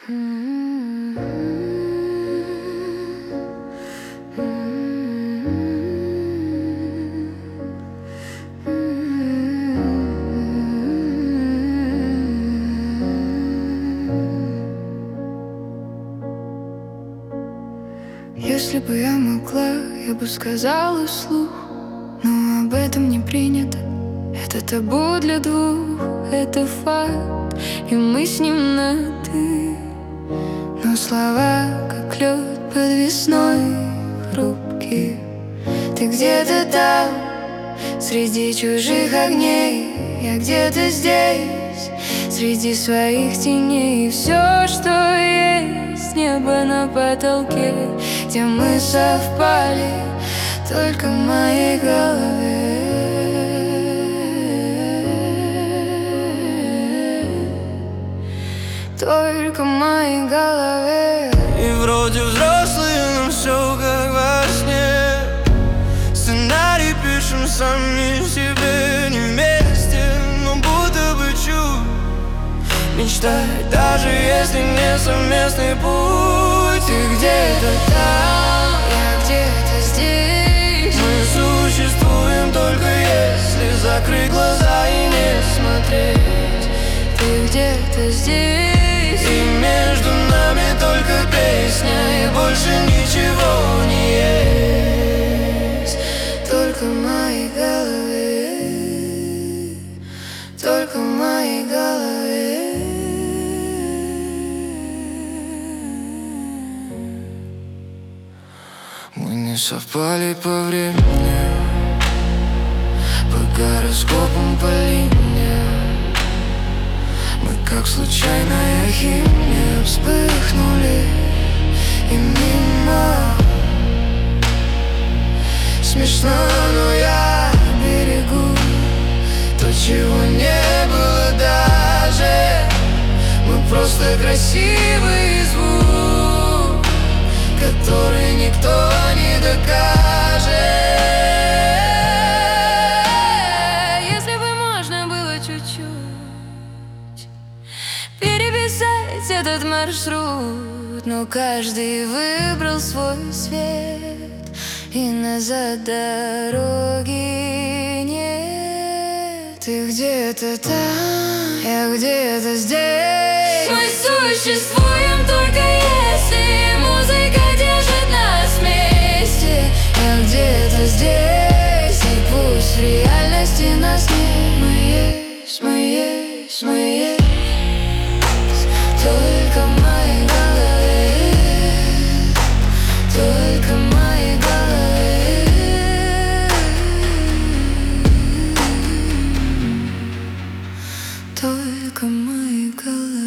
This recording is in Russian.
Если бы я могла, я бы сказала вслух, но об этом не принято. Это табу для двух, это факт, и мы с ним на «ты». Но слова, как лед под весной, хрупкие. Ты где-то там, среди чужих огней, я где-то здесь, среди своих теней. И все, что есть, небо на потолке, где мы совпали, только в моей голове. Только в моей голове. И вроде взрослые, но все как во сне. Сценарий пишем сами себе, не вместе, но будто бы чуть мечтать, даже если не совместный путь. Ты где-то там, Я где-то здесь. мы существуем только если закрыть глаза и не смотреть. Ты где-то здесь, И между нами только песня, и больше ничего не есть. только в моей голове, только в моей голове. Мы не совпали по времени, по гороскопам, по линиям. Мы как случайная химия вспыхнули и мимо. Смешно, но я берегу то, чего не было даже. Мы просто красивый звук, который никто не докажет. Если бы можно было чуть-чуть переписать этот маршрут, но каждый выбрал свой свет, и назад дороги нет. Ты где-то там, я где-то здесь. Мы существуем только если музыка держит нас вместе. Я где-то здесь, и пусть в реальности нас нет. Мы есть, мы есть, мы есть. Только в моей голове, только в моей голове, только в моей голове.